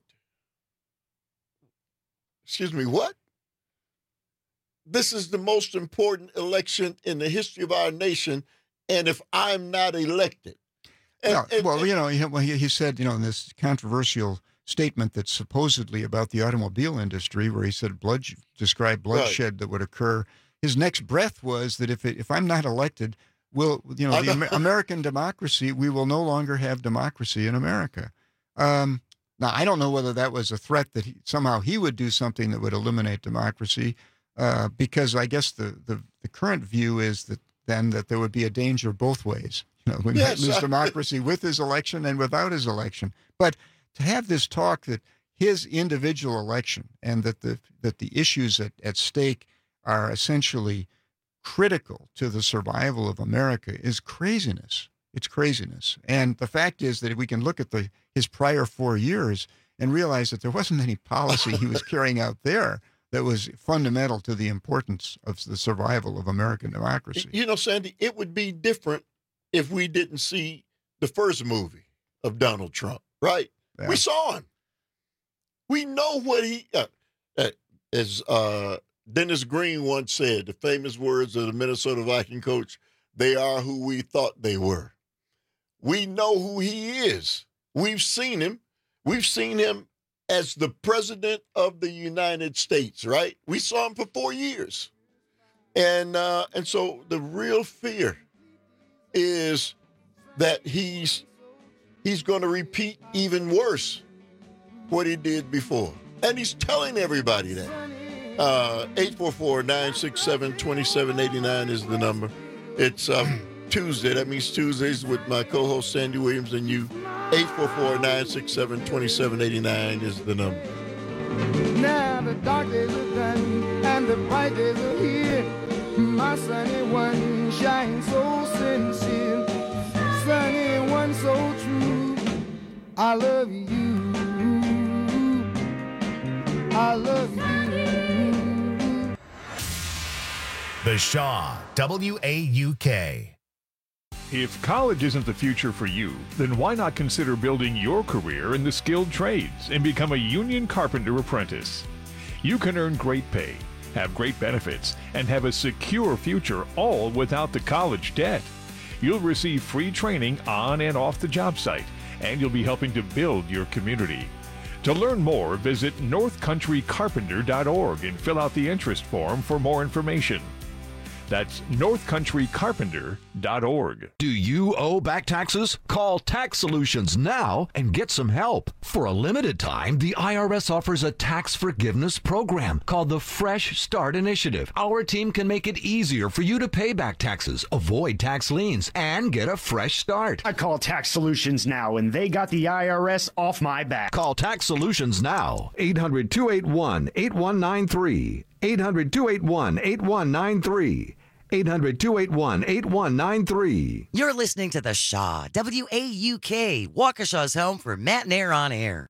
excuse me, what? This is the most important election in the history of our nation, and if I'm not elected. And, well, and, well and, you know, he, well, he, he said, you know, in this controversial statement that's supposedly about the automobile industry, where he said blood described bloodshed right. that would occur. His next breath was that if it, if I'm not elected, will you know the Amer- American democracy, we will no longer have democracy in America. Um, now, I don't know whether that was a threat that he, somehow he would do something that would eliminate democracy, uh, because I guess the, the the current view is that then that there would be a danger both ways. You know, we yes, might lose I... democracy with his election and without his election. But to have this talk that his individual election and that the that the issues at, at stake are essentially critical to the survival of America is craziness. It's craziness. And the fact is that we can look at the his prior four years and realize that there wasn't any policy he was carrying out there that was fundamental to the importance of the survival of American democracy. You know, Sandy, it would be different if we didn't see the first movie of Donald Trump, right? Yeah. We saw him. We know what he, uh, uh, as uh, Dennis Green once said, the famous words of the Minnesota Viking coach, they are who we thought they were. We know who he is. We've seen him. We've seen him as the president of the United States, right? We saw him for four years. And uh, and so the real fear is that he's he's going to repeat even worse what he did before. And he's telling everybody that. Uh, eight four four, nine six seven, two seven eight nine is the number. It's um, Tuesday. That means Tuesdays with my co-host Sandy Williams and you. eight four four, nine six seven, two seven eight nine is the number. Now the dark days are done and the bright days are here. My sunny one shines so sincere, sunny one so true. I love you, I love you. The Shaw, W A U K. If college isn't the future for you, then why not consider building your career in the skilled trades and become a union carpenter apprentice? You can earn great pay, have great benefits, and have a secure future, all without the college debt. You'll receive free training on and off the job site, and you'll be helping to build your community. To learn more, visit north country carpenter dot org and fill out the interest form for more information. That's north country carpenter dot org. Do you owe back taxes? Call Tax Solutions now and get some help. For a limited time, the I R S offers a tax forgiveness program called the Fresh Start Initiative. Our team can make it easier for you to pay back taxes, avoid tax liens, and get a fresh start. I call Tax Solutions now, and they got the I R S off my back. Call Tax Solutions now. eight hundred, two eight one, eight one nine three. eight hundred, two eight one, eight one nine three. eight hundred, two eight one, eight one nine three. You're listening to The Shaw, W A U K, Waukesha's home for Matt Nair on air.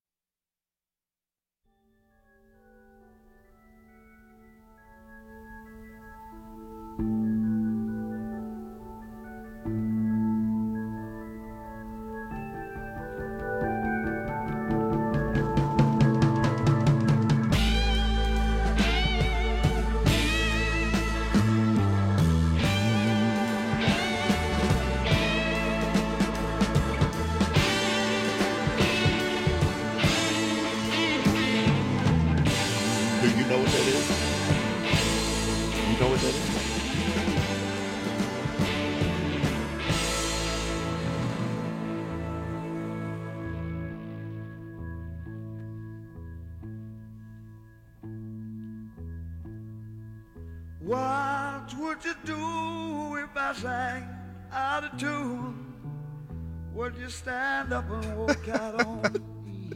What would you do if I sang out of tune? Would you stand up and walk out on me?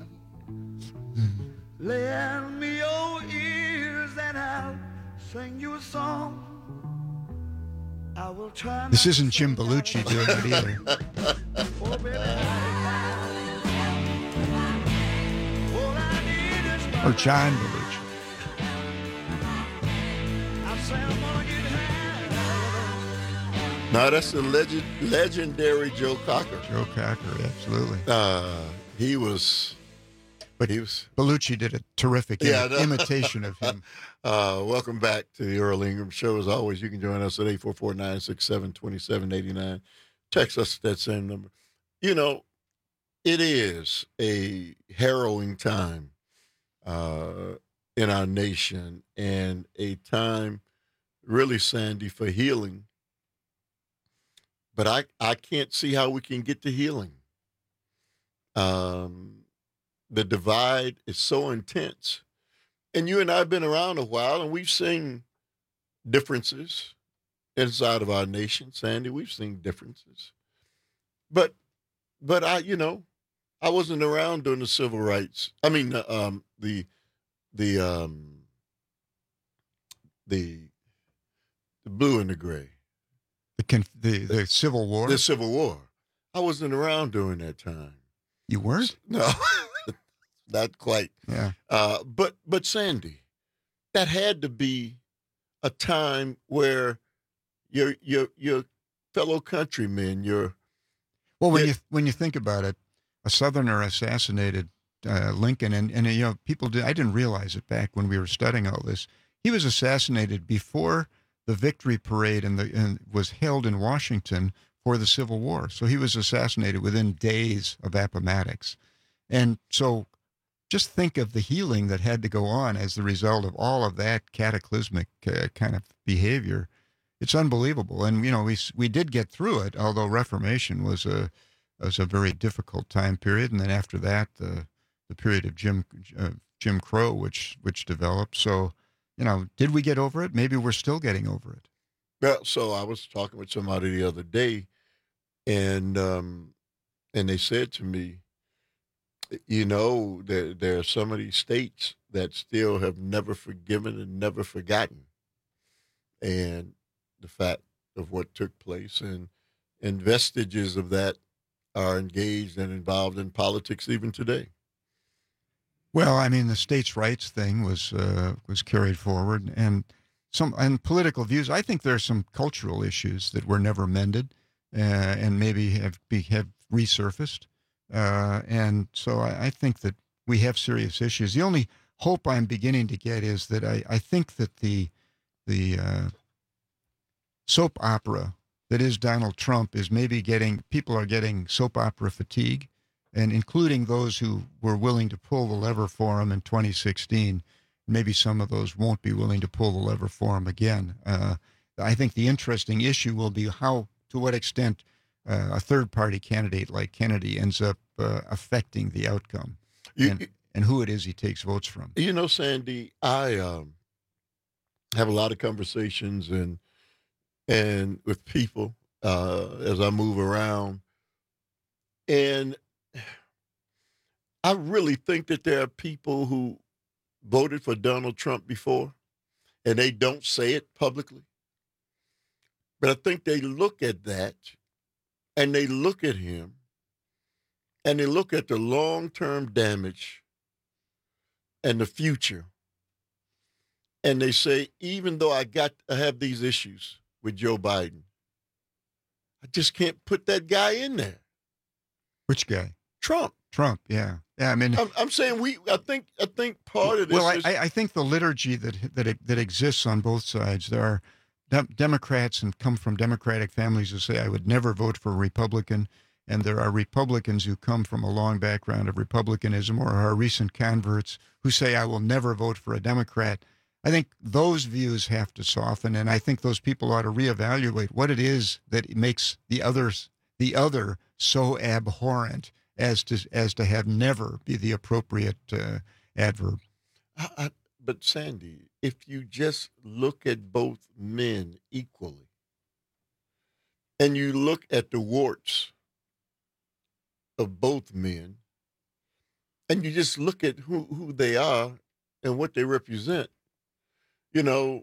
Lend me your ears and I'll sing you a song. I will try. This isn't Jim Belushi doing it either. Oh, baby. All I need is Or John Belushi. No, that's the legend, legendary Joe Cocker. Joe Cocker, absolutely. Uh, he was, but he was. Belushi did a terrific yeah, imi- no. imitation of him. Uh, welcome back to the Earl Ingram Show. As always, you can join us at eight four four, nine six seven, two seven eight nine. Text us at that same number. You know, it is a harrowing time uh, in our nation, and a time really, Sandy, for healing. But I, I can't see how we can get to healing. Um, the divide is so intense. And you and I have been around a while, and we've seen differences inside of our nation, Sandy. We've seen differences. But, but I, you know, I wasn't around during the civil rights. I mean, um, the, the, um, the, the blue and the gray. The, conf- the the Civil War? The Civil War. I wasn't around during that time. You weren't? No, not quite. Yeah. Uh, but, but Sandy, that had to be a time where your your your fellow countrymen, your well, when you when you think about it, a Southerner assassinated uh, Lincoln, and and you know people did. I didn't realize it back when we were studying all this. He was assassinated before the victory parade and the and was held in Washington for the Civil War. So he was assassinated within days of Appomattox. And so just think of the healing that had to go on as the result of all of that cataclysmic uh, kind of behavior. It's unbelievable. And, you know, we we did get through it, although Reformation was a was a very difficult time period. And then after that, the the period of Jim uh, Jim Crow, which which developed. So, you know, did we get over it? Maybe we're still getting over it. Well, so I was talking with somebody the other day, and um, and they said to me, you know, there, there are some of these states that still have never forgiven and never forgotten, and the fact of what took place, and and vestiges of that are engaged and involved in politics even today. Well, I mean, the states' rights thing was uh, was carried forward, and some and political views. I think there are some cultural issues that were never mended, uh, and maybe have be, have resurfaced. Uh, and so I, I think that we have serious issues. The only hope I'm beginning to get is that I, I think that the the uh, soap opera that is Donald Trump is maybe getting, people are getting soap opera fatigue, and including those who were willing to pull the lever for him in twenty sixteen. Maybe some of those won't be willing to pull the lever for him again. Uh, I think the interesting issue will be how, to what extent uh, a third-party candidate like Kennedy ends up uh, affecting the outcome, You- and, and who it is he takes votes from. You know, Sandy, I um, have a lot of conversations and and with people uh, as I move around, and I really think that there are people who voted for Donald Trump before, and they don't say it publicly. But I think they look at that, and they look at him, and they look at the long-term damage and the future. And they say, even though I got I have these issues with Joe Biden, I just can't put that guy in there. Which guy? Trump. Trump, yeah. Yeah, I mean, I'm, I'm saying we. I think. I think part of this. well, I, is, I I think the liturgy that that that exists on both sides. There are de- Democrats and come from Democratic families who say I would never vote for a Republican, and there are Republicans who come from a long background of Republicanism or are recent converts who say I will never vote for a Democrat. I think those views have to soften, and I think those people ought to reevaluate what it is that makes the others the other so abhorrent as to as to have never be the appropriate uh, adverb. I, I, but Sandy, if you just look at both men equally, and you look at the warts of both men, and you just look at who, who they are and what they represent, you know,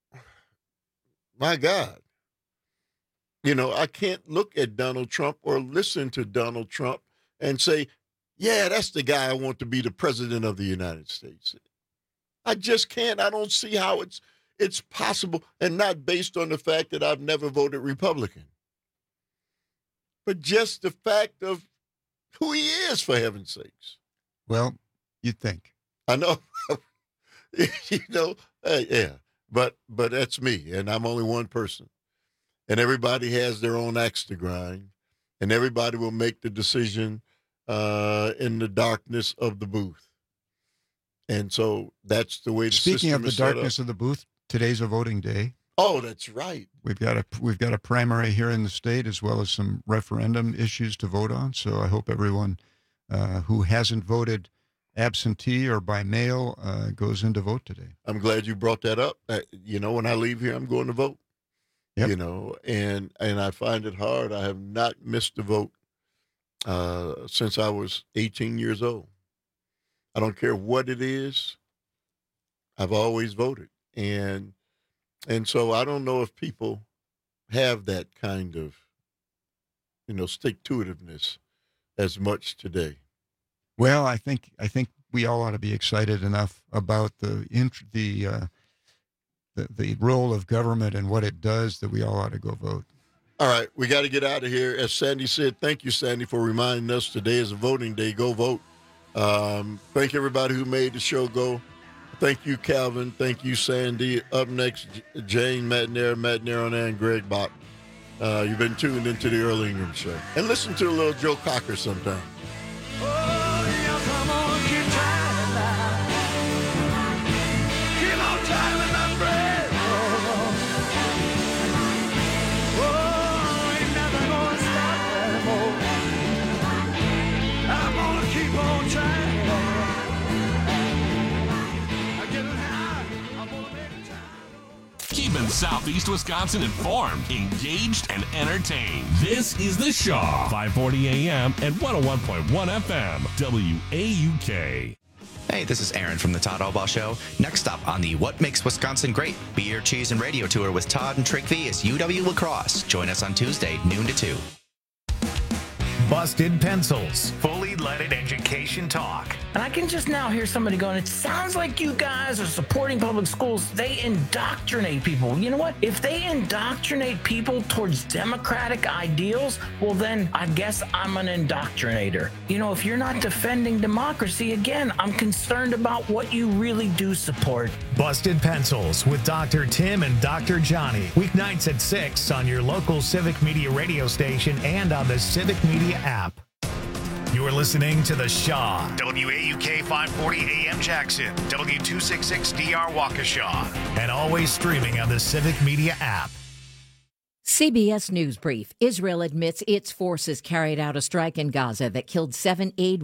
my God, you know, I can't look at Donald Trump or listen to Donald Trump and say, yeah, that's the guy I want to be the president of the United States. I just can't. I don't see how it's it's possible, and not based on the fact that I've never voted Republican, but just the fact of who he is, for heaven's sakes. Well, you'd think. I know. you know, uh, yeah, but but that's me, and I'm only one person, and everybody has their own axe to grind, and everybody will make the decision uh, in the darkness of the booth. And so that's the way the Speaking of system the is set up. darkness of the booth, today's a voting day. Oh, that's right. We've got a we've got a primary here in the state as well as some referendum issues to vote on. So I hope everyone uh, who hasn't voted absentee or by mail uh, goes in to vote today. I'm glad you brought that up. Uh, you know, when I leave here, I'm going to vote. Yep. You know, and and I find it hard. I have not missed a vote uh, since I was eighteen years old. I don't care what it is. I've always voted. And and so I don't know if people have that kind of, you know, stick-to-itiveness as much today. Well, I think I think we all ought to be excited enough about the int- the, uh, the the role of government and what it does that we all ought to go vote. All right, we got to get out of here. As Sandy said, thank you, Sandy, for reminding us today is a voting day. Go vote. Um, thank everybody who made the show go. Thank you, Calvin. Thank you, Sandy. Up next, J- Jane McNair, Matt Naron, and Greg Bach. Uh, you've been tuned into the Earl Ingram Show. And listen to a little Joe Cocker sometime. Keeping Southeast Wisconsin informed, engaged, and entertained. This is The Shaw, five forty A M and one oh one point one F M, W A U K. Hey, this is Aaron from the Todd Albaugh Show. Next up on the What Makes Wisconsin Great Beer, Cheese, and Radio Tour with Todd and Trick V is U W La Crosse. Join us on Tuesday, noon to two. Busted Pencils, fully Student-led education talk. And I can just now hear somebody going, it sounds like you guys are supporting public schools. They indoctrinate people. You know what? If they indoctrinate people towards democratic ideals, well, then I guess I'm an indoctrinator. You know, if you're not defending democracy, again, I'm concerned about what you really do support. Busted Pencils with Doctor Tim and Doctor Johnny. Weeknights at six on your local Civic Media radio station and on the Civic Media app. You're listening to The Shaw. W A U K five forty A M Jackson. W two sixty-six D R Waukesha. And always streaming on the Civic Media app. C B S News Brief. Israel admits its forces carried out a strike in Gaza that killed seven aid